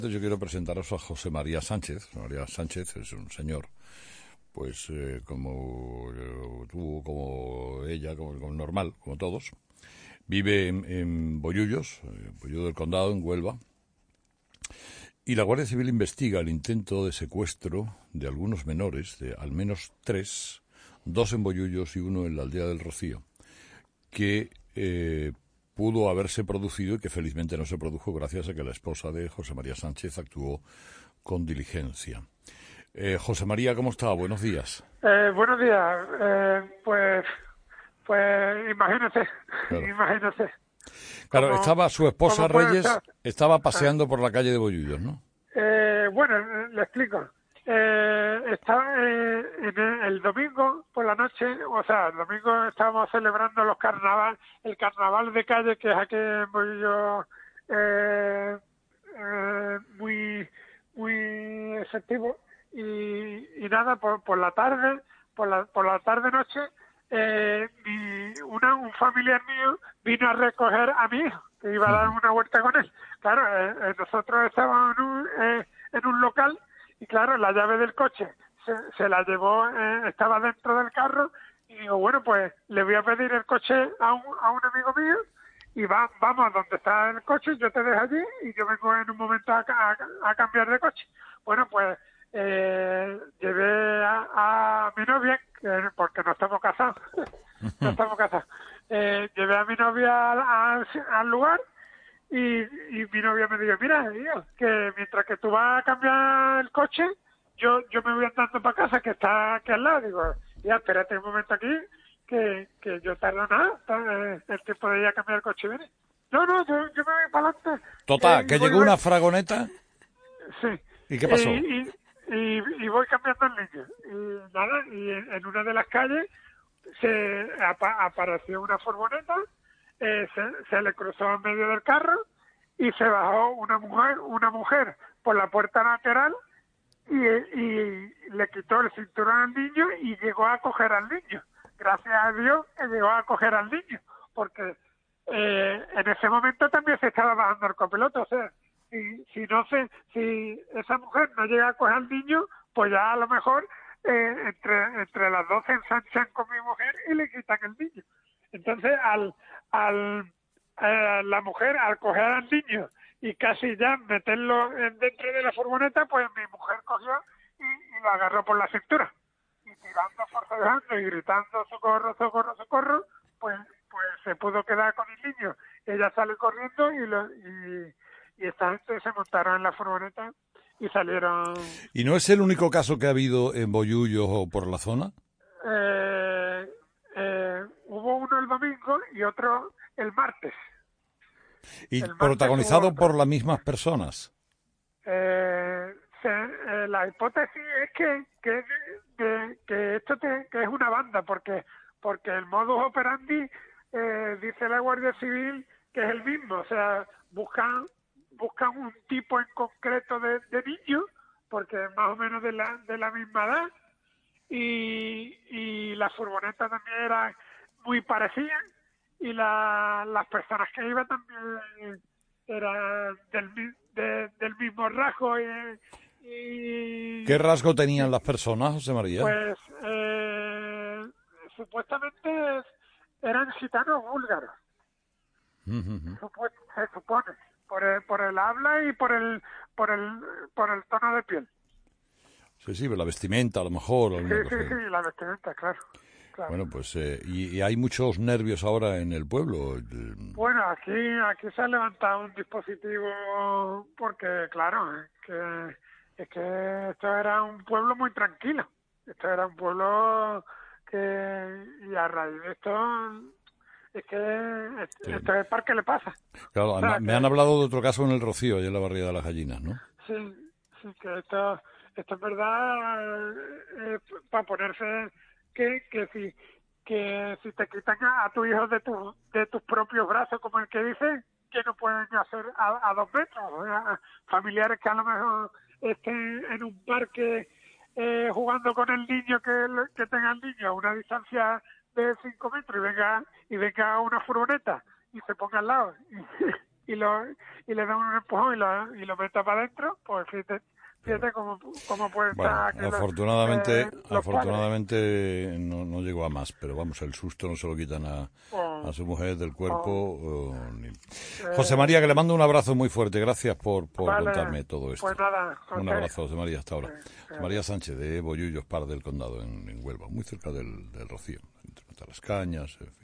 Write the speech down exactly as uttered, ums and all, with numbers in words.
Yo quiero presentaros a José María Sánchez. José María Sánchez es un señor, pues eh, como eh, tú, como ella, como, como normal, como todos. Vive en, en Bollullos, en Bollullos del Condado, en Huelva. Y la Guardia Civil investiga el intento de secuestro de algunos menores, de al menos tres, dos en Bollullos y uno en la aldea del Rocío, que eh, pudo haberse producido y que felizmente no se produjo gracias a que la esposa de José María Sánchez actuó con diligencia. Eh, José María, ¿cómo está? Buenos días. Eh, buenos días. Eh, pues, pues imagínese, Claro, imagínese. claro ¿Cómo, estaba su esposa cómo puede Reyes, ser? estaba Ah, paseando por la calle de Bollullos, ¿no? eh, bueno, eh, le explico. Eh, estaba eh, en el, el domingo por la noche, o sea, el domingo estábamos celebrando los carnaval, el carnaval de calle, que es aquí en Bollullos, eh, eh, muy, muy efectivo. Y, y nada, por, por la tarde, por la, por la tarde noche, eh, mi, una, un familiar mío vino a recoger a mi hijo, que iba a dar una vuelta con él. Claro, eh, eh, nosotros estábamos en un, eh, en un local y claro, la llave del coche se, se la llevó, eh, estaba dentro del carro y digo, bueno, pues le voy a pedir el coche a un, a un amigo mío y va, vamos a donde está el coche, yo te dejo allí y yo vengo en un momento a, a, a cambiar de coche. Bueno, pues eh, llevé a, a mi novia, que, porque no estamos casados, no estamos casados, eh, llevé a mi novia al, al, al lugar y, y mi novia me dijo, mira, tío, que mientras que tú vas a cambiar el coche, yo yo me voy andando para casa, que está aquí al lado. Digo, ya, espérate un momento aquí, que, que yo tardo nada, eh, el tiempo de ir a cambiar el coche viene. No, no, yo, yo me voy para adelante Total, eh, y que voy, llegó voy, una fragoneta. sí, ¿Y qué y, pasó? y, y, y voy cambiando el niño. Y nada, y en, en una de las calles se apa, apareció una furgoneta, eh, se, se le cruzó en medio del carro y se bajó una mujer, una mujer por la puerta lateral y, y le quitó el cinturón al niño y llegó a coger al niño. Gracias a Dios que llegó a coger al niño, porque eh, en ese momento también se estaba bajando el copiloto. O sea, si, si no se, si esa mujer no llega a coger al niño, pues ya a lo mejor eh, entre entre las dos se ensanchan con mi mujer y le quitan el niño. Entonces, al al eh, la mujer al coger al niño y casi ya meterlo en, dentro de la furgoneta, pues mi mujer cogió y, y lo agarró por la cintura. Y tirando, forcejeando y gritando socorro, socorro, socorro, pues pues se pudo quedar con el niño. Ella salió corriendo y, lo, y, y esta gente se montaron en la furgoneta y salieron. ¿Y no es el único caso que ha habido en Bollullos o por la zona? Eh, eh, hubo uno el domingo y otro el martes. Y El martes hubo protagonizado por otro. las mismas personas. Eh, se, eh, la hipótesis es que que, de, que esto te, que es una banda, porque porque el modus operandi, eh, dice la Guardia Civil, que es el mismo. O sea, buscan buscan un tipo en concreto de, de niño, porque es más o menos de la de la misma edad, y, y la furgoneta también era muy parecida y la, las personas que iban también eran del, de, del mismo rasgo y, ¿Qué y, rasgo tenían y, las personas, José María? pues eh, supuestamente eran gitanos búlgaros, supu- se supone, por el, por el habla y por el por el por el tono de piel. Sí, sí, la vestimenta, a lo mejor, Sí, alguna sí, cosa. sí, la vestimenta, claro, claro. Bueno, pues, eh, y, y hay muchos nervios ahora en el pueblo. Bueno, aquí aquí se ha levantado un dispositivo porque, claro, es que, es que esto era un pueblo muy tranquilo. Esto era un pueblo que, y a raíz de esto, es que es- Sí. esto es para que le pasa. Claro, O además, sea, me han que hablado de otro caso en el Rocío, allá en la barriada de las Gallinas, ¿no? sí, sí, que esto, esto es verdad, eh, para ponerse que, que si que si te quitan a, a tu hijo de tu, de tus propios brazos, como el que dice, que no pueden hacer a, a dos metros. O sea, familiares que a lo mejor estén en un parque eh, jugando con el niño, que, que tenga el niño a una distancia de cinco metros y venga y venga una furgoneta y se ponga al lado y lo y le da un empujón y lo, y lo meta para adentro, pues fíjate, fíjate cómo, cómo puede Bueno, estar aquello, afortunadamente, eh, los afortunadamente no, no llegó a más, pero vamos, el susto no se lo quitan a, padres. a su mujer del cuerpo. Oh, o ni- oh, José eh, María, que le mando un abrazo muy fuerte, gracias por, por vale, contarme todo esto. pues nada, Un ok. abrazo, José María, hasta ahora. Eh, José eh, María Sánchez, de Bollullos, Par del Condado, en, en Huelva, muy cerca del, del Rocío, entre Matalascañas, en fin.